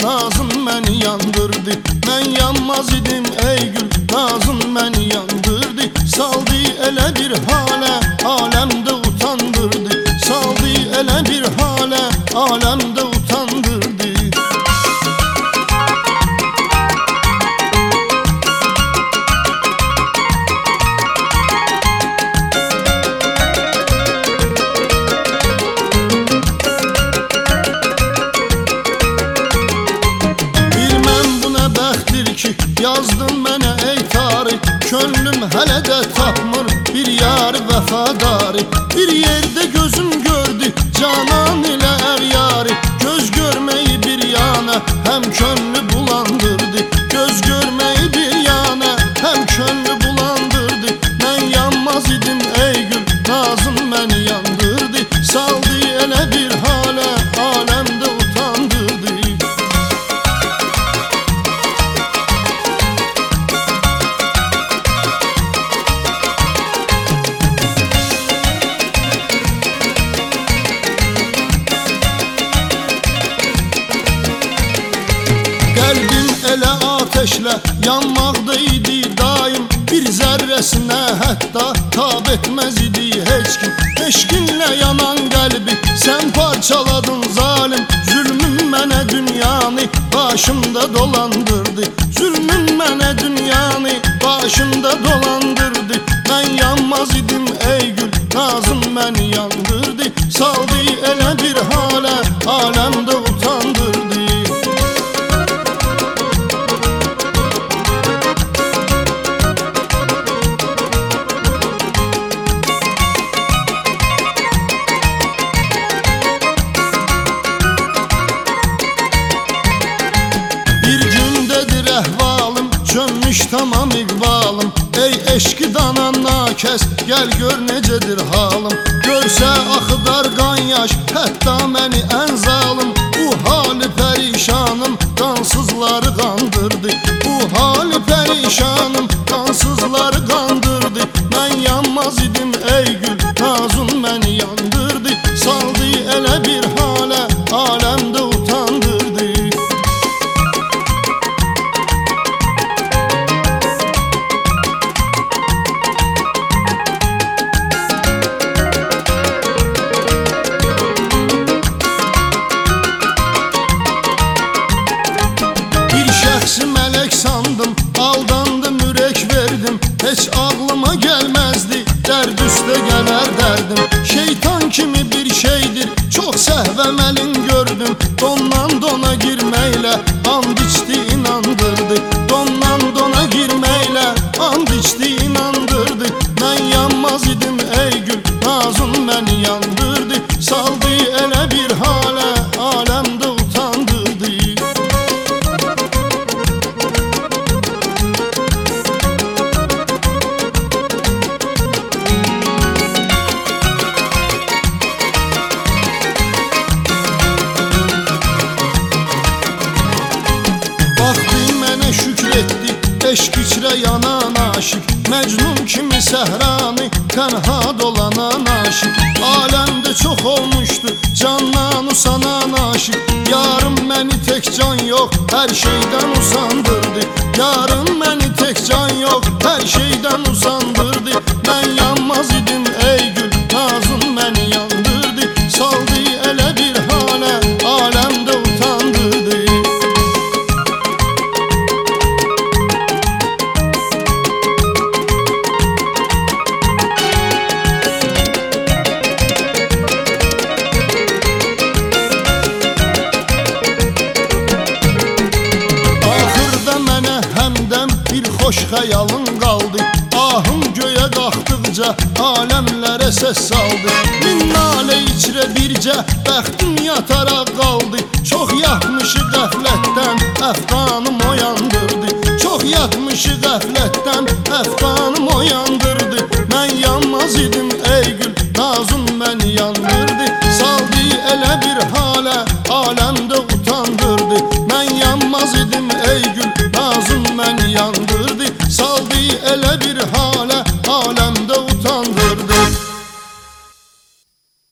nazın məni yandırdı. Mən yanmaz idim ey gül, nazın məni yandırdı. Saldı elə bir halə, aləmdə utandırdı. Saldı elə bir halə, aləmdə utandırdı. Yazdın mənə ey tarih, könlüm hələ də tapmır bir yar vəfadarı. Bir yerdə gözüm gördü canan ilə əryarı. Göz görməyi bir yana həm könlü bulandırdı. Göz görməyi bir yana həm könlü bulandırdı. Mən yanmaz idim ey gül, nazın məni yandırdı. Saldı elə bir halə, aləmdə utandırdı. Qəlbim elə ateşlə yanmaqdaydı daim. Bir zərrəsinə hətta tab etməz idi heç kim. Eşqinlə yanan qəlbi sən parçaladın zalim. Zülmün mənə dünyanı başımda dolandırdı. Zülmün mənə dünyanı başımda dolandırdı. Mən yanmaz idim ey gül, nazın məni yandırdı. Saldı elə bir halə, aləmdə utandırdı. Çönmüş tamam iqbalım, ey eşqi danan nakəs, gəl gör necədir halım. Görsə axıdar qan yaş, hətta məni ən zalım. Bu hali pərişanım, qansızları qandırdı. Bu hali pərişanım, qansızları qandırdı. Mən yanmaz idim ey gül, nazın məni yandırdı. Saldı elə bir halə, aləmdə utandırdı. Mələk sandım, aldandım, ürək verdim. Heç ağlıma gəlməzdi, dərd üstə gələr dərdim. Şeytan kimi bir şeydir, çox səhvəm əlin gördüm. Dondan dona girməklə and içdi, inandırdı. Dondan dona girməklə and içdi, inandırdı. Mən yanmaz idim ey gül, nazın məni yandırdı. Saldı elə bir halə, aləmdə utandırdı. Eşq içrə yanan aşıq, Məcnun kimi səhranı tənha dolanan aşıq. Aləmdə çox olmuşdu candan usanan aşıq. Yarım məni tək can yox, hər şeydən usandırdı. Yarım məni tək can yox, hər şeydən usandırdı. Mən yanmaz idim ey gül, nazın məni yandırdı. Saldı elə bir halə, aləmdə utandırdı. Xoş xəyalın qaldı, ahım göyə qalxdıqca aləmlərə səs saldı. Min nalə içrə bircə bəxtim yataraq qaldı. Çox yatmışı qəflətdən əfqanım oyandırdı. Çox yatmışı qəflətdən əfqanım oyandırdı. Mən yanmaz idim ey gül, nazın məni yandırdı. Saldı elə bir